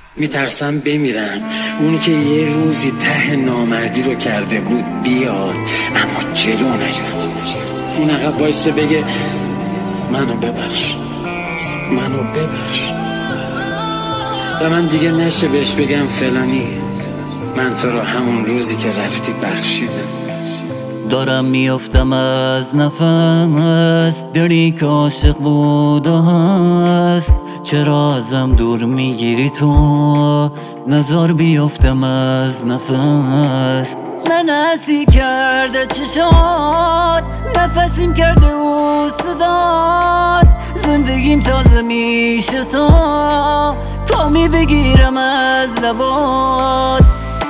میترسم بمیرم، اونی که یه روزی ته نامردی رو کرده بود بیاد اما جلو نیاد. اون عقب وایسه بگه منو ببخش، منو ببخش، و من دیگه نشه بهش بگم فلانی من تو رو همون روزی که رفتی بخشیدم. دارم میافتم از نفس، دلی که عاشق بود و هست. چرا ازم دور میگیری تو، نزار بیافتم از نفس. من حسی کرده چشات، نفسیم کرده او صدات. زندگیم تازه میشه تا کامی بگیرم از لبات.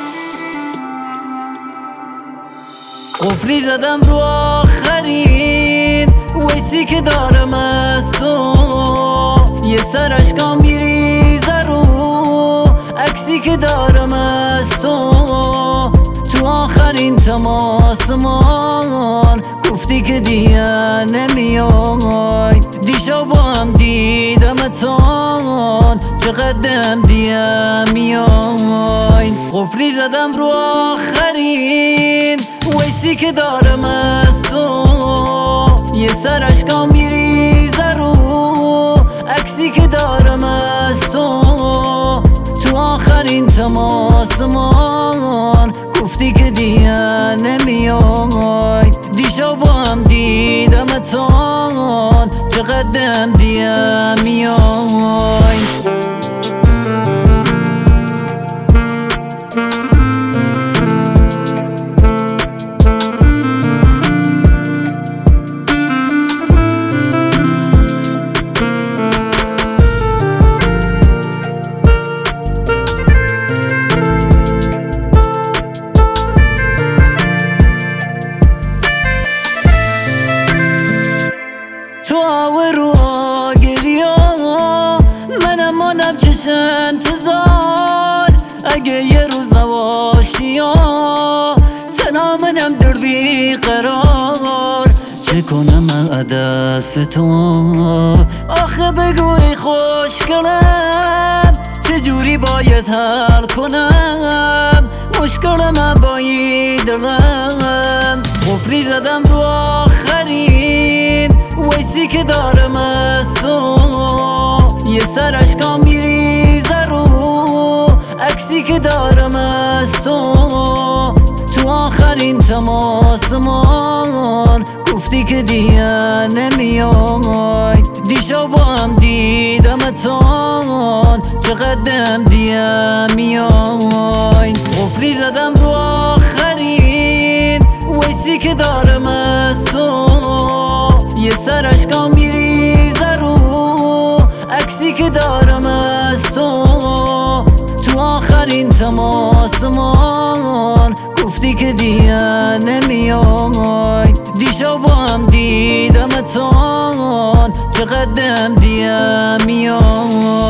قفلی زدم رو آخرین ویسی که دارم از تو، یه سر اشکام میریزه رو عکسی که دارم از تو. تو آخرین تماسمان گفتی که دیگه نمیای، دیشا با هم دیدمتان چقدرم دیگه میای. قفلی زدم رو آخرین ویسی که دارم از تو، یه سر اشکام میریزه رو عکسی که دارم از تو. تو آخرین تماسمان گفتی که دیگه نمیای، دیشا با هم دیدمتان چقدرم دیگه میای. تو رو گریا منم ماندم چش انتظار. اگه یه روز نباشی یا تنها منم در بی قرار. چه کنم من دست تو، آخه بگوی خوشگلم چجوری باید حل کنم مشکل من با این دلم. قفلی زدم رو آخرین ویسی که دارم از تو، یه سر اشکام میریزه رو عکسی که دارم از تو. تو آخرین تماسمان گفتی که دیگه نمیای، دیشا با هم دیدمتان چقدرم دیگه میای. قفلی زدم رو آخرین ویسی که دارم از تو، یه سر اشکام میریزه رو عکسی که دارم از تو. تو آخرین تماسمان گفتی که دیگه نمیای، دیشا با هم دیدمتان چقدرم دیگه میای.